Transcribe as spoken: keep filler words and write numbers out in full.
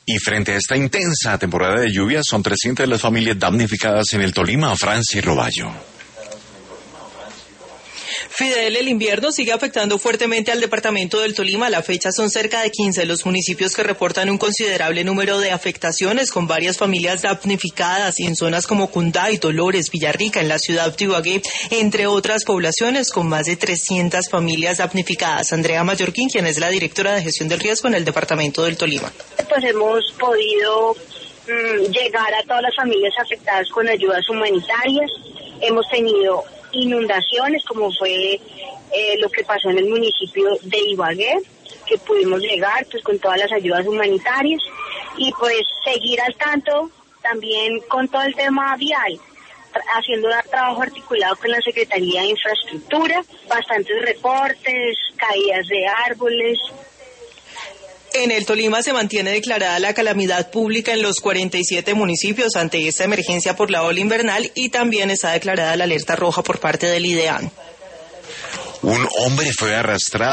Y frente a esta intensa temporada de lluvias, son trescientas las familias damnificadas en el Tolima, Francia y Roballo. Fidel, el invierno sigue afectando fuertemente al departamento del Tolima. A la fecha son cerca de quince los municipios que reportan un considerable número de afectaciones, con varias familias damnificadas y en zonas como Cunday, Dolores, Villarrica, en la ciudad de Ibagué, entre otras poblaciones con más de trescientas familias damnificadas. Andrea Mallorquín, quien es la directora de gestión del riesgo en el departamento del Tolima. Pues hemos podido mmm, llegar a todas las familias afectadas con ayudas humanitarias. Hemos tenido inundaciones, como fue eh, lo que pasó en el municipio de Ibagué, que pudimos llegar pues con todas las ayudas humanitarias y pues seguir al tanto también con todo el tema vial, haciendo trabajo articulado con la Secretaría de Infraestructura, bastantes reportes, caídas de árboles. En el Tolima se mantiene declarada la calamidad pública en los cuarenta y siete municipios ante esta emergencia por la ola invernal y también está declarada la alerta roja por parte del IDEAN. Un hombre fue arrastrado